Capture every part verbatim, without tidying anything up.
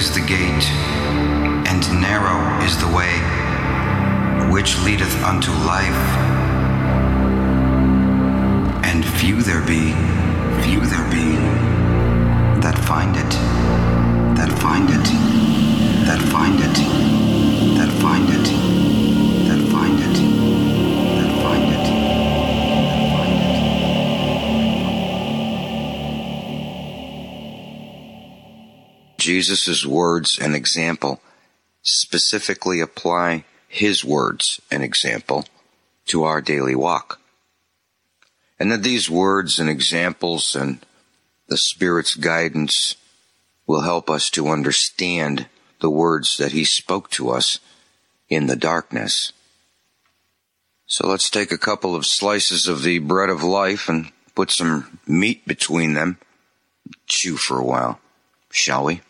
is the gate, and narrow is the way, which leadeth unto life, and few there be, few there be, that find it, that find it, that find it, that find it, that find it, that find it, that find it. Jesus' words and example specifically apply his words and example to our daily walk. And that these words and examples and the Spirit's guidance will help us to understand the words that he spoke to us in the darkness. So let's take a couple of slices of the bread of life and put some meat between them, chew for a while, shall we?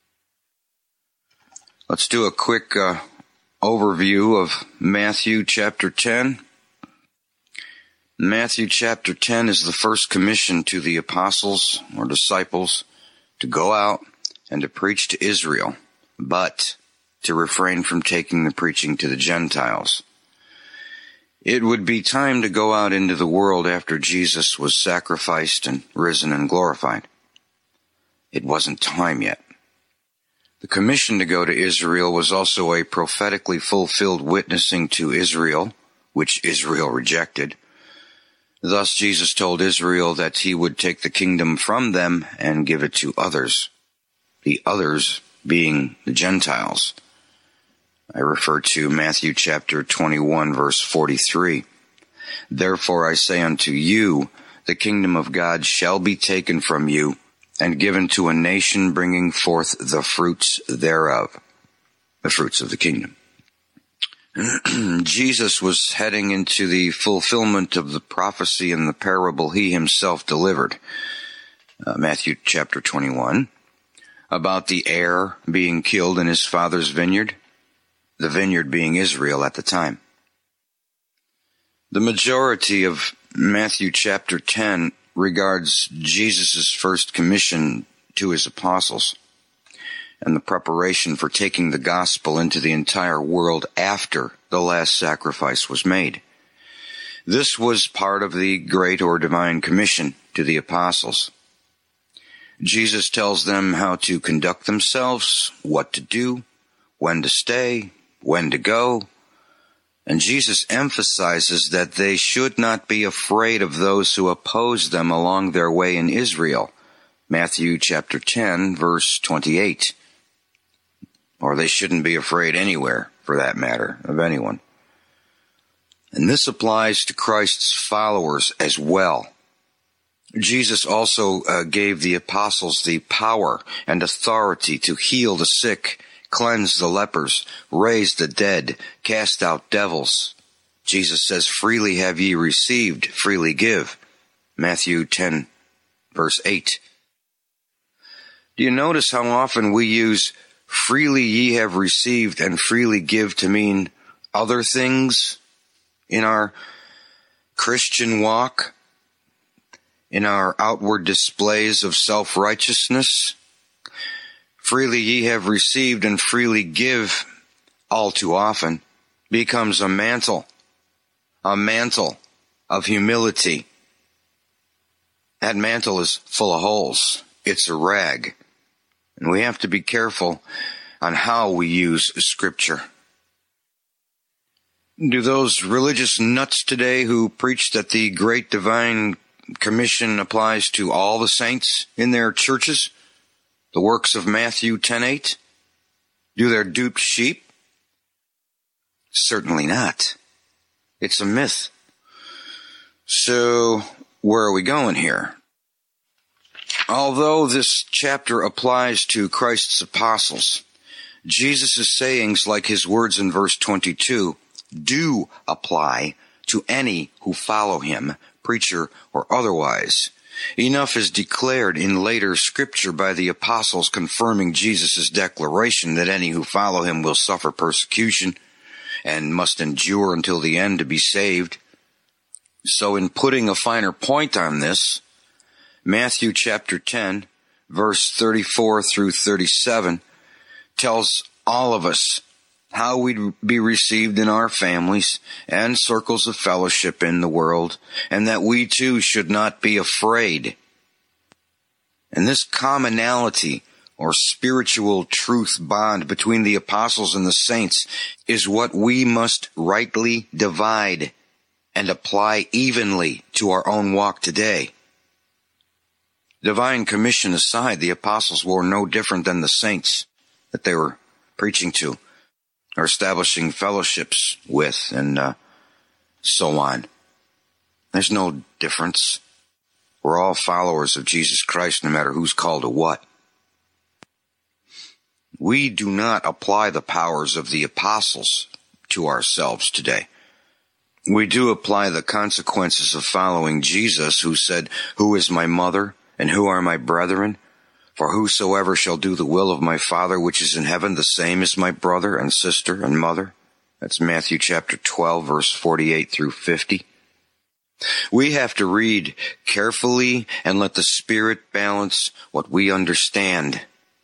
Let's do a quick uh, overview of Matthew chapter ten. Matthew chapter ten is the first commission to the apostles or disciples to go out and to preach to Israel, but to refrain from taking the preaching to the Gentiles. It would be time to go out into the world after Jesus was sacrificed and risen and glorified. It wasn't time yet. The commission to go to Israel was also a prophetically fulfilled witnessing to Israel, which Israel rejected. Thus Jesus told Israel that he would take the kingdom from them and give it to others, the others being the Gentiles. I refer to Matthew chapter twenty-one, verse forty-three. Therefore I say unto you, the kingdom of God shall be taken from you, and given to a nation bringing forth the fruits thereof, the fruits of the kingdom. Jesus was heading into the fulfillment of the prophecy in the parable he himself delivered, uh, Matthew chapter twenty-one, about the heir being killed in his father's vineyard, the vineyard being Israel at the time. The majority of Matthew chapter ten regards Jesus' first commission to his apostles and the preparation for taking the gospel into the entire world after the last sacrifice was made. This was part of the great or divine commission to the apostles. Jesus tells them how to conduct themselves, what to do, when to stay, when to go, and Jesus emphasizes that they should not be afraid of those who oppose them along their way in Israel. Matthew chapter ten, verse twenty-eight. Or they shouldn't be afraid anywhere, for that matter, of anyone. And this applies to Christ's followers as well. Jesus also uh, gave the apostles the power and authority to heal the sick, cleanse the lepers, raise the dead, cast out devils. Jesus says, freely have ye received, freely give. Matthew ten, verse eight. Do you notice how often we use freely ye have received and freely give to mean other things in our Christian walk, in our outward displays of self-righteousness? Freely ye have received and freely give, all too often, becomes a mantle, a mantle of humility. That mantle is full of holes. It's a rag. And we have to be careful on how we use Scripture. Do those religious nuts today who preach that the Great Divine Commission applies to all the saints in their churches, the works of Matthew ten eight, do their duped sheep? Certainly not. It's a myth. So, where are we going here? Although this chapter applies to Christ's apostles, Jesus' sayings, like his words in verse twenty-two, do apply to any who follow him, preacher or otherwise. Enough is declared in later scripture by the apostles confirming Jesus' declaration that any who follow him will suffer persecution and must endure until the end to be saved. So in putting a finer point on this, Matthew chapter ten, verse thirty-four through thirty-seven, tells all of us how we'd be received in our families and circles of fellowship in the world, and that we too should not be afraid. And this commonality or spiritual truth bond between the apostles and the saints is what we must rightly divide and apply evenly to our own walk today. Divine commission aside, the apostles were no different than the saints that they were preaching to, or establishing fellowships with, and uh, so on. There's no difference. We're all followers of Jesus Christ, no matter who's called to what. We do not apply the powers of the apostles to ourselves today. We do apply the consequences of following Jesus, who said, "Who is my mother, and who are my brethren? For whosoever shall do the will of my Father which is in heaven, the same is my brother and sister and mother." That's Matthew chapter twelve, verse forty-eight through fifty. We have to read carefully and let the Spirit balance what we understand.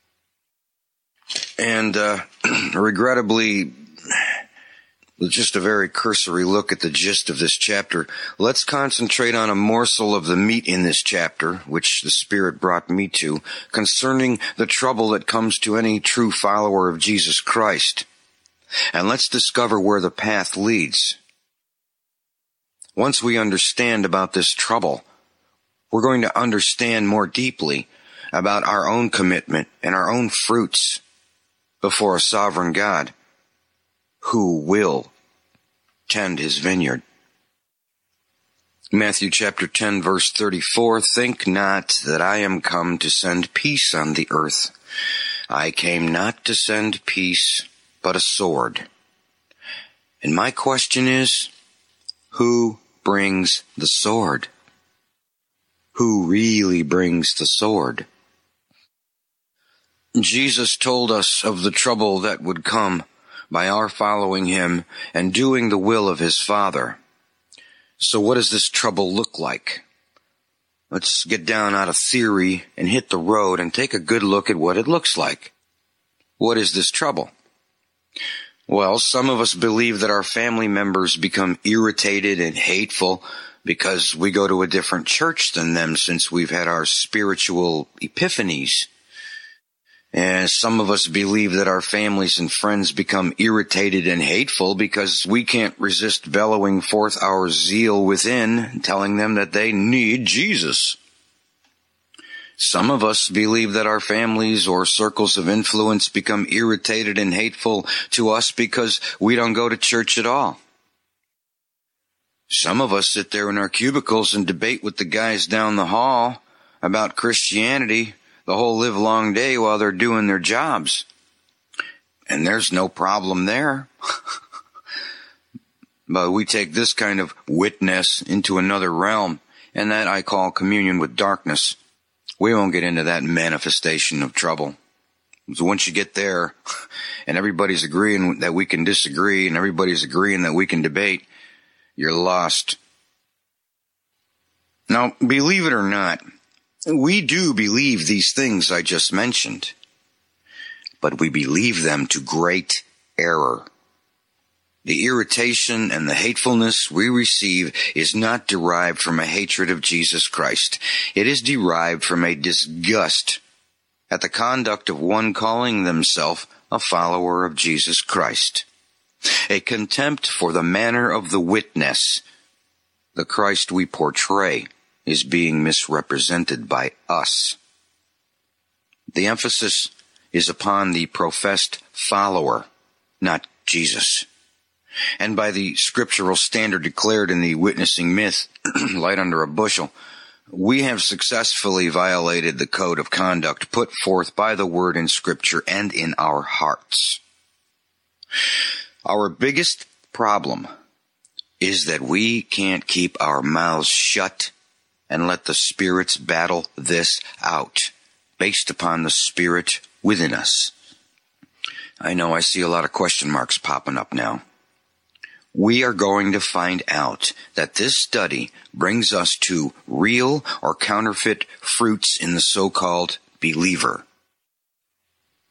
And uh, regrettably, with just a very cursory look at the gist of this chapter, let's concentrate on a morsel of the meat in this chapter, which the Spirit brought me to, concerning the trouble that comes to any true follower of Jesus Christ. And let's discover where the path leads. Once we understand about this trouble, we're going to understand more deeply about our own commitment and our own fruits before a sovereign God who will tend his vineyard. Matthew chapter ten, verse thirty-four, "Think not that I am come to send peace on the earth. I came not to send peace, but a sword." And my question is, who brings the sword? Who really brings the sword? Jesus told us of the trouble that would come by our following him and doing the will of his Father. So what does this trouble look like? Let's get down out of theory and hit the road and take a good look at what it looks like. What is this trouble? Well, some of us believe that our family members become irritated and hateful because we go to a different church than them since we've had our spiritual epiphanies. And some of us believe that our families and friends become irritated and hateful because we can't resist bellowing forth our zeal within, telling them that they need Jesus. Some of us believe that our families or circles of influence become irritated and hateful to us because we don't go to church at all. Some of us sit there in our cubicles and debate with the guys down the hall about Christianity the whole livelong day while they're doing their jobs. And there's no problem there. But we take this kind of witness into another realm, and that I call communion with darkness. We won't get into that manifestation of trouble. So once you get there, and everybody's agreeing that we can disagree, and everybody's agreeing that we can debate, you're lost. Now, believe it or not, we do believe these things I just mentioned, but we believe them to great error. The irritation and the hatefulness we receive is not derived from a hatred of Jesus Christ. It is derived from a disgust at the conduct of one calling themselves a follower of Jesus Christ, a contempt for the manner of the witness. The Christ we portray is being misrepresented by us. The emphasis is upon the professed follower, not Jesus. And by the scriptural standard declared in the witnessing myth, light under a bushel, we have successfully violated the code of conduct put forth by the word in Scripture and in our hearts. Our biggest problem is that we can't keep our mouths shut and let the spirits battle this out, based upon the Spirit within us. I know I see a lot of question marks popping up now. We are going to find out that this study brings us to real or counterfeit fruits in the so-called believer.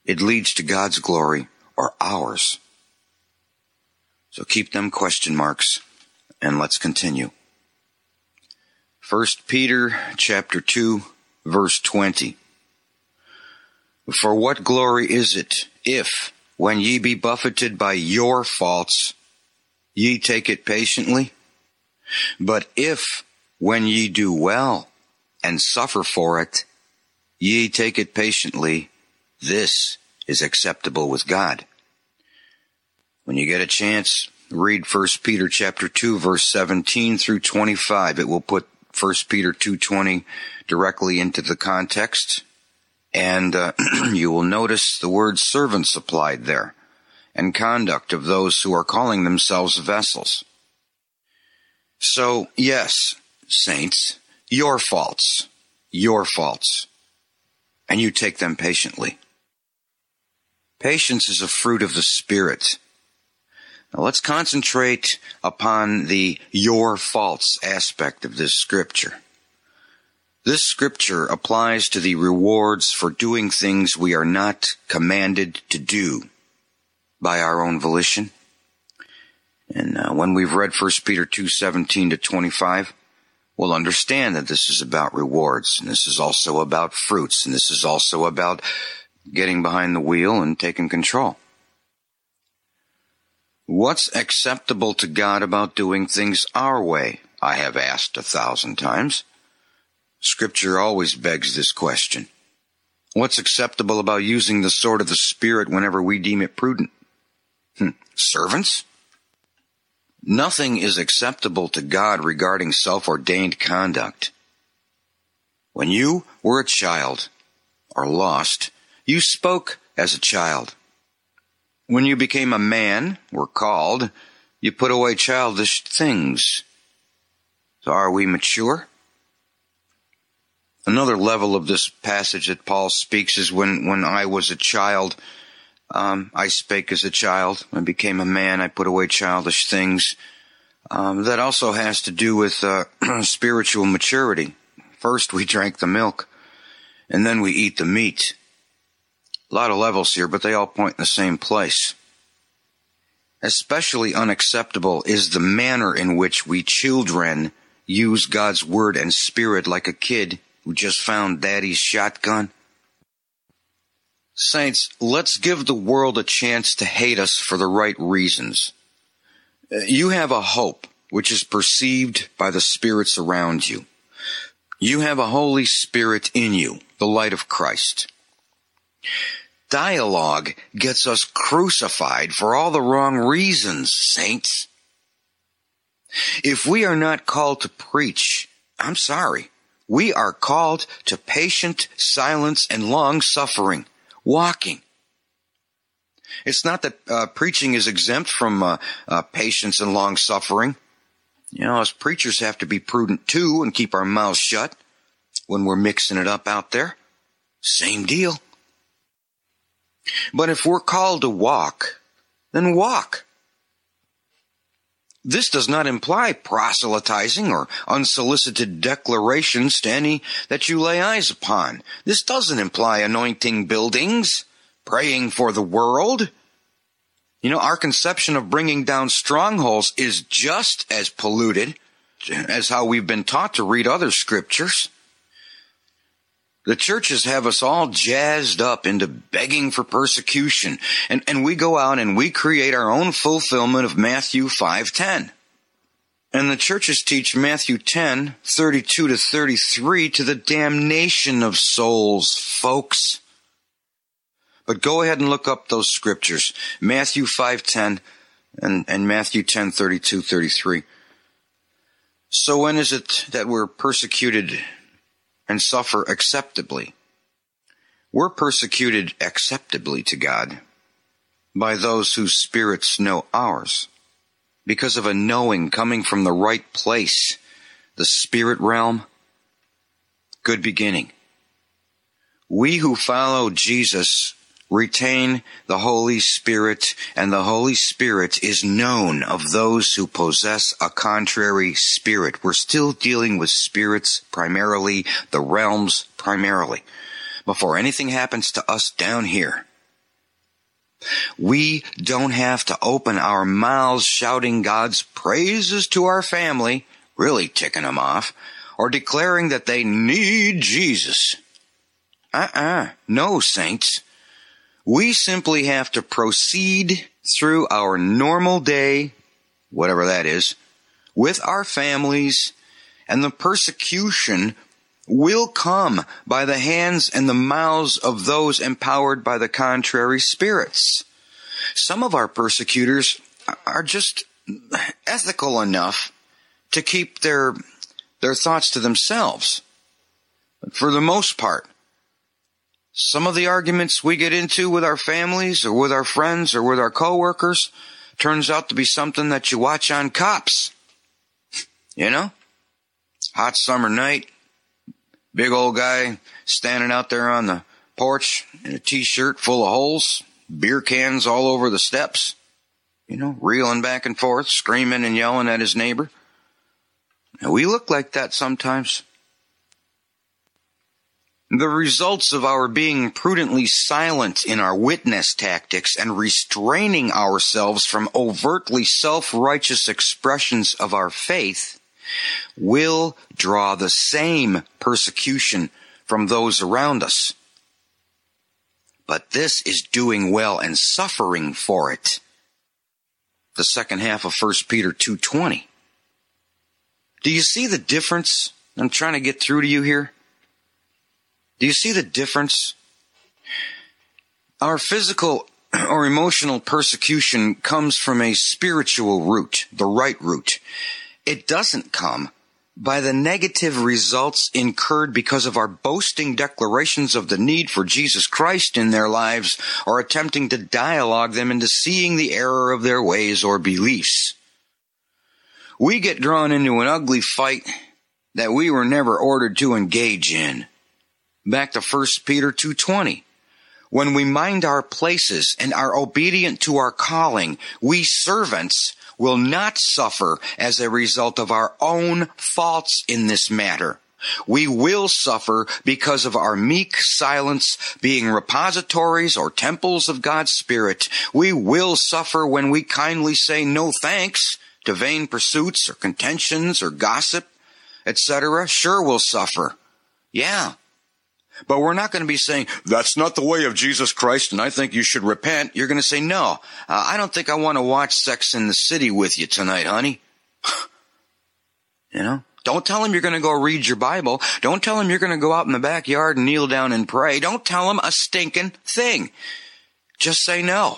it leads to God's glory or ours? So keep them question marks, and let's continue. First Peter chapter two, verse twenty. For what glory is it, if, when ye be buffeted by your faults, ye take it patiently? But if, when ye do well, and suffer for it, ye take it patiently, this is acceptable with God. When you get a chance, read First Peter chapter two, verse seventeen through twenty-five. It will put First Peter two twenty directly into the context, and uh, you will notice the word servants applied there, and conduct of those who are calling themselves vessels. So, yes, saints, your faults, your faults, and you take them patiently. Patience is a fruit of the Spirit. Now let's concentrate upon the your faults aspect of this scripture. This scripture applies to the rewards for doing things we are not commanded to do by our own volition. And uh, when we've read First Peter two seventeen to twenty-five, we'll understand that this is about rewards, and this is also about fruits, and this is also about getting behind the wheel and taking control. What's acceptable to God about doing things our way? I have asked a thousand times. Scripture always begs this question. What's acceptable about using the sword of the Spirit whenever we deem it prudent? Hmm. Servants? Nothing is acceptable to God regarding self-ordained conduct. When you were a child, or lost, you spoke as a child. When you became a man, were called, you put away childish things. So are we mature? Another level of this passage that Paul speaks is when, when I was a child, um, I spake as a child. When I became a man, I put away childish things. Um, that also has to do with uh, spiritual maturity. First we drank the milk, and then we eat the meat. A lot of levels here, but they all point in the same place. Especially unacceptable is the manner in which we children use God's word and spirit like a kid who just found daddy's shotgun. Saints, let's give the world a chance to hate us for the right reasons. You have a hope which is perceived by the spirits around you. You have a Holy Spirit in you, the light of Christ. Dialogue gets us crucified for all the wrong reasons, saints. If we are not called to preach, I'm sorry. We are called to patient silence and long suffering, walking. It's not that uh, preaching is exempt from uh, uh, patience and long suffering. You know, us preachers have to be prudent too and keep our mouths shut when we're mixing it up out there. Same deal. But if we're called to walk, then walk. This does not imply proselytizing or unsolicited declarations to any that you lay eyes upon. This doesn't imply anointing buildings, praying for the world. You know, our conception of bringing down strongholds is just as polluted as how we've been taught to read other scriptures. The churches have us all jazzed up into begging for persecution, and, and we go out and we create our own fulfillment of Matthew five ten. And the churches teach Matthew ten, thirty-two to thirty-three to the damnation of souls, folks. But go ahead and look up those scriptures, Matthew five ten and, and Matthew ten, thirty-two, thirty-three. So when is it that we're persecuted and suffer acceptably? We're persecuted acceptably to God by those whose spirits know ours, because of a knowing coming from the right place, the spirit realm. Good beginning. We who follow Jesus retain the Holy Spirit, and the Holy Spirit is known of those who possess a contrary spirit. We're still dealing with spirits primarily, the realms primarily, before anything happens to us down here. We don't have to open our mouths shouting God's praises to our family, really ticking them off, or declaring that they need Jesus. Uh-uh. No, saints. We simply have to proceed through our normal day, whatever that is, with our families, and the persecution will come by the hands and the mouths of those empowered by the contrary spirits. Some of our persecutors are just ethical enough to keep their their thoughts to themselves. But for the most part, some of the arguments we get into with our families or with our friends or with our coworkers turns out to be something that you watch on Cops. You know? Hot summer night, big old guy standing out there on the porch in a t-shirt full of holes, beer cans all over the steps, you know, reeling back and forth, screaming and yelling at his neighbor. And we look like that sometimes. The results of our being prudently silent in our witness tactics and restraining ourselves from overtly self-righteous expressions of our faith will draw the same persecution from those around us. But this is doing well and suffering for it. The second half of First Peter two twenty. Do you see the difference I'm trying to get through to you here? Do you see the difference? Our physical or emotional persecution comes from a spiritual root, the right root. It doesn't come by the negative results incurred because of our boasting declarations of the need for Jesus Christ in their lives or attempting to dialogue them into seeing the error of their ways or beliefs. We get drawn into an ugly fight that we were never ordered to engage in. Back to First Peter two twenty. When we mind our places and are obedient to our calling, we servants will not suffer as a result of our own faults in this matter. We will suffer because of our meek silence being repositories or temples of God's Spirit. We will suffer when we kindly say no thanks to vain pursuits or contentions or gossip, et cetera. Sure, we'll suffer. Yeah. But we're not going to be saying, that's not the way of Jesus Christ and I think you should repent. You're going to say, no, uh, I don't think I want to watch Sex in the City with you tonight, honey. You know, don't tell him you're going to go read your Bible. Don't tell him you're going to go out in the backyard and kneel down and pray. Don't tell him a stinking thing. Just say no.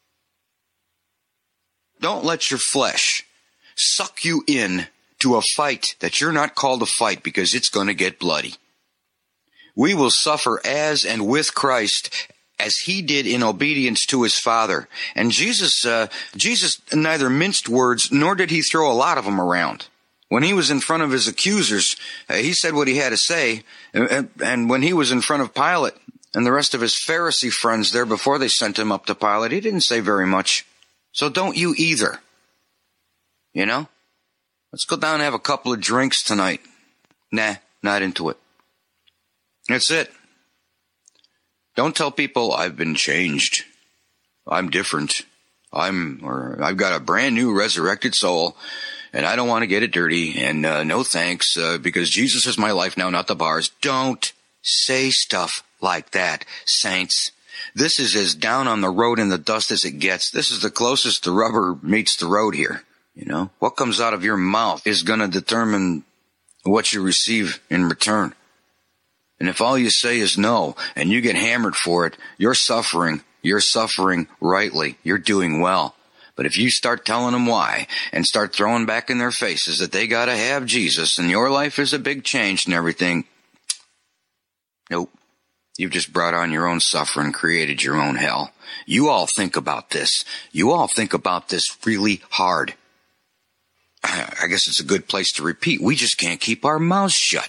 Don't let your flesh suck you in to a fight that you're not called to fight because it's going to get bloody. We will suffer as and with Christ as he did in obedience to his Father. And Jesus, uh, Jesus neither minced words nor did he throw a lot of them around. When he was in front of his accusers, uh, he said what he had to say. And, and when he was in front of Pilate and the rest of his Pharisee friends there before they sent him up to Pilate, he didn't say very much. So don't you either. You know? Let's go down and have a couple of drinks tonight. Nah, not into it. That's it. Don't tell people I've been changed. I'm different. I'm, or I've got a brand new resurrected soul and I don't want to get it dirty and uh, no thanks uh, because Jesus is my life now, not the bars. Don't say stuff like that, saints. This is as down on the road in the dust as it gets. This is the closest the rubber meets the road here. You know, what comes out of your mouth is going to determine what you receive in return. And if all you say is no, and you get hammered for it, you're suffering. You're suffering rightly. You're doing well. But if you start telling them why, and start throwing back in their faces that they gotta have Jesus, and your life is a big change and everything, nope. You've just brought on your own suffering, created your own hell. You all think about this. You all think about this really hard. I guess it's a good place to repeat. We just can't keep our mouths shut.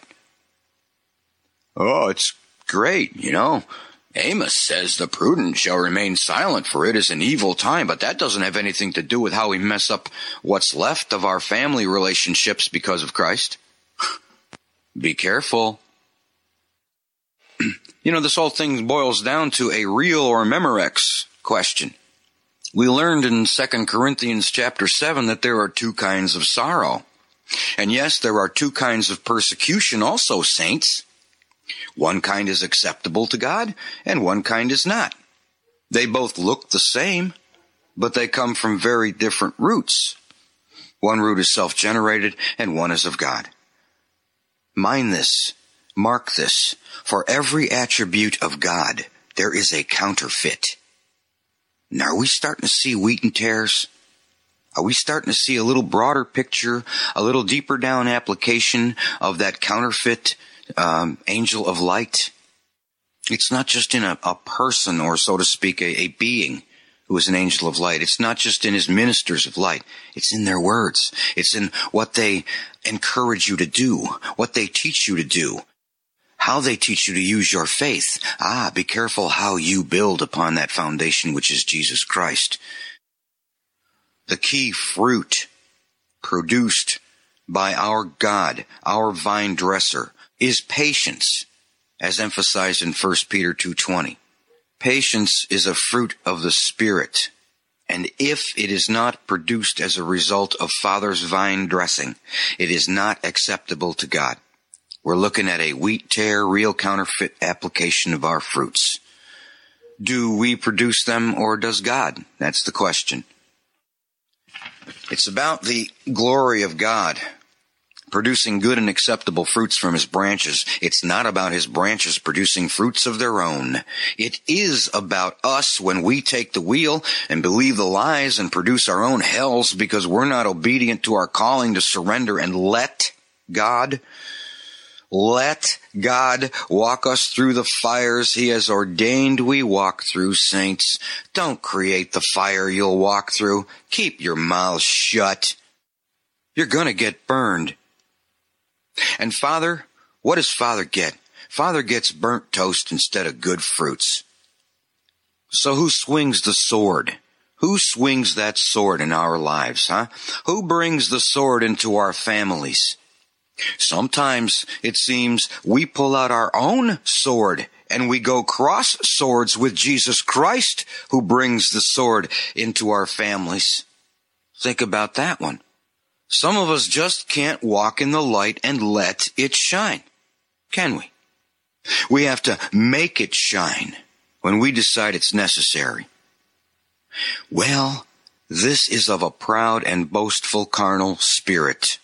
Oh, it's great, you know. Amos says the prudent shall remain silent, for it is an evil time. But that doesn't have anything to do with how we mess up what's left of our family relationships because of Christ. Be careful. You know, this whole thing boils down to a real or Memorex question. We learned in Second Corinthians chapter seven that there are two kinds of sorrow. And yes, there are two kinds of persecution also, saints. One kind is acceptable to God, and one kind is not. They both look the same, but they come from very different roots. One root is self-generated, and one is of God. Mind this, mark this, for every attribute of God, there is a counterfeit. Now, are we starting to see wheat and tares? Are we starting to see a little broader picture, a little deeper down application of that counterfeit um, angel of light? It's not just in a, a person, or so to speak, a, a being who is an angel of light. It's not just in his ministers of light. It's in their words. It's in what they encourage you to do, what they teach you to do, how they teach you to use your faith. Ah, be careful how you build upon that foundation, which is Jesus Christ. The key fruit produced by our God, our vine dresser, is patience, as emphasized in First Peter two twenty. Patience is a fruit of the Spirit, and if it is not produced as a result of Father's vine dressing, it is not acceptable to God. We're looking at a wheat tare, real counterfeit application of our fruits. Do we produce them, or does God? That's the question. It's about the glory of God producing good and acceptable fruits from his branches. It's not about his branches producing fruits of their own. It is about us when we take the wheel and believe the lies and produce our own hells because we're not obedient to our calling to surrender and let God, let God walk us through the fires he has ordained we walk through, saints. Don't create the fire you'll walk through. Keep your mouth shut. You're going to get burned. And Father, what does Father get? Father gets burnt toast instead of good fruits. So who swings the sword? Who swings that sword in our lives, huh? Who brings the sword into our families? Sometimes it seems we pull out our own sword and we go cross swords with Jesus Christ, who brings the sword into our families. Think about that one. Some of us just can't walk in the light and let it shine, can we? We have to make it shine when we decide it's necessary. Well, this is of a proud and boastful carnal spirit.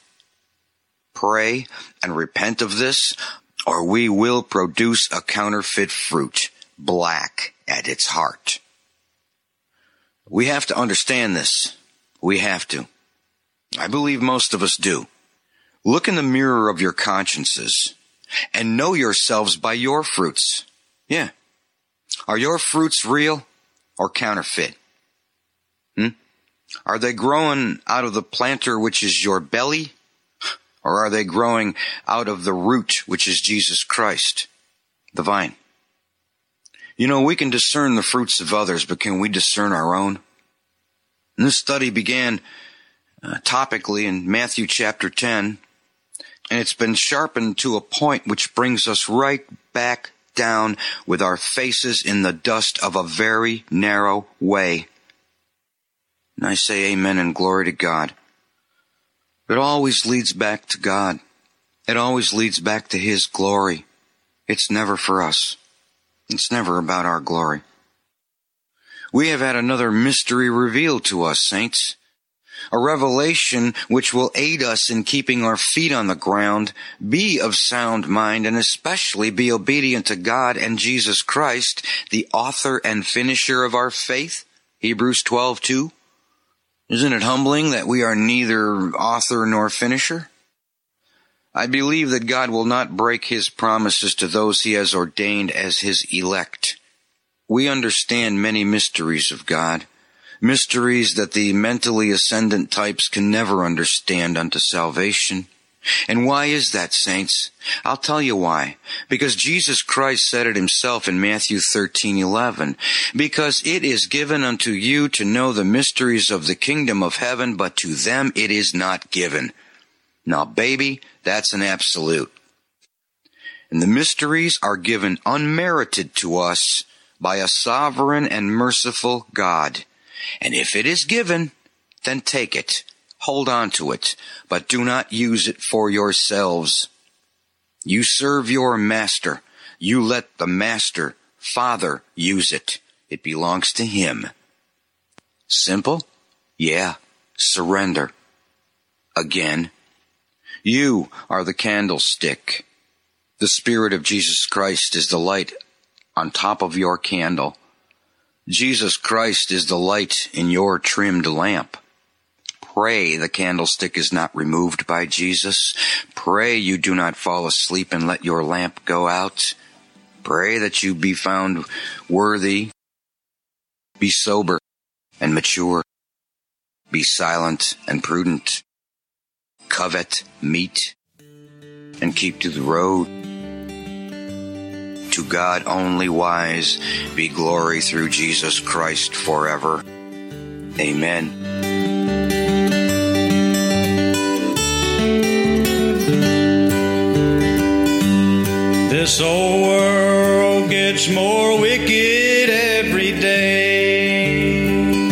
Pray and repent of this, or we will produce a counterfeit fruit, black at its heart. We have to understand this. We have to. I believe most of us do. Look in the mirror of your consciences and know yourselves by your fruits. Yeah. Are your fruits real or counterfeit? Hmm? Are they growing out of the planter, which is your belly? Or are they growing out of the root, which is Jesus Christ, the vine? You know, we can discern the fruits of others, but can we discern our own? And this study began uh, topically in Matthew chapter ten, and it's been sharpened to a point which brings us right back down with our faces in the dust of a very narrow way. And I say amen and glory to God. It always leads back to God. It always leads back to his glory. It's never for us. It's never about our glory. We have had another mystery revealed to us, saints. A revelation which will aid us in keeping our feet on the ground, be of sound mind, and especially be obedient to God and Jesus Christ, the author and finisher of our faith. Hebrews twelve two. Isn't it humbling that we are neither author nor finisher? I believe that God will not break his promises to those he has ordained as his elect. We understand many mysteries of God, mysteries that the mentally ascendant types can never understand unto salvation. And why is that, saints? I'll tell you why. Because Jesus Christ said it himself in Matthew thirteen eleven. Because it is given unto you to know the mysteries of the kingdom of heaven, but to them it is not given. Now, baby, that's an absolute. And the mysteries are given unmerited to us by a sovereign and merciful God. And if it is given, then take it. Hold on to it, but do not use it for yourselves. You serve your master. You let the master, Father, use it. It belongs to him. Simple? Yeah. Surrender. Again. You are the candlestick. The Spirit of Jesus Christ is the light on top of your candle. Jesus Christ is the light in your trimmed lamp. Pray the candlestick is not removed by Jesus. Pray you do not fall asleep and let your lamp go out. Pray that you be found worthy. Be sober and mature. Be silent and prudent. Covet meat and keep to the road. To God only wise be glory through Jesus Christ forever. Amen. This old world gets more wicked every day.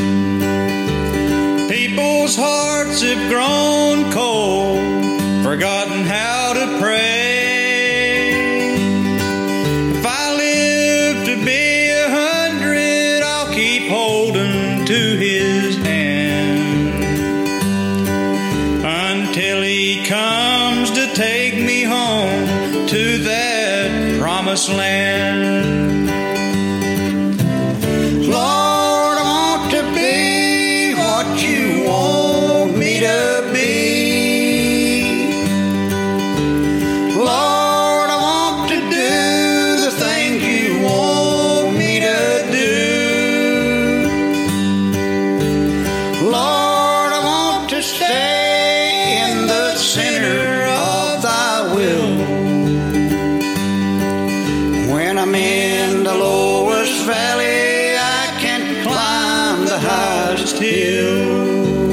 People's hearts have grown cold, forgotten how to pray. If I live to be a hundred, I'll keep holding to his hand until he comes to take me home to that promised land. Lord, I want to be what you want me to be. Lord, I want to do the things you want me to do. Lord, I want to stay in the center of thy will. When I'm in the lowest valley, I can climb the highest hill.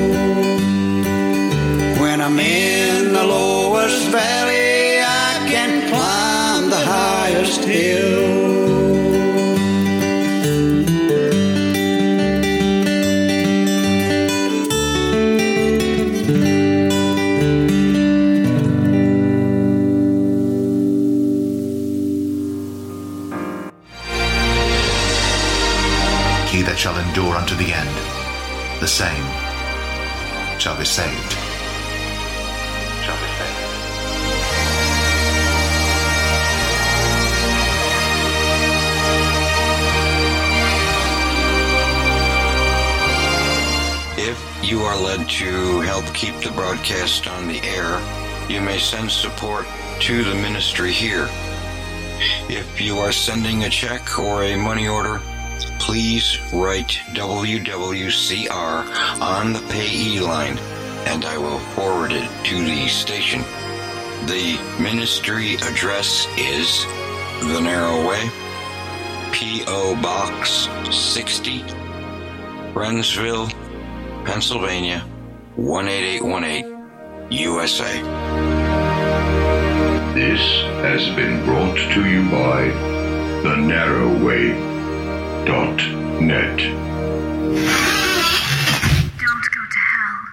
When I'm in the lowest valley, I can climb the highest hill. He that shall endure unto the end, the same shall be saved. Shall be saved. If you are led to help keep the broadcast on the air, you may send support to the ministry here. If you are sending a check or a money order, please write W W C R on the payee line, and I will forward it to the station. The ministry address is The Narrow Way, P O Box sixty, Brentsville, Pennsylvania, one eight eight one eight, U S A. This has been brought to you by The Narrow Way dot net.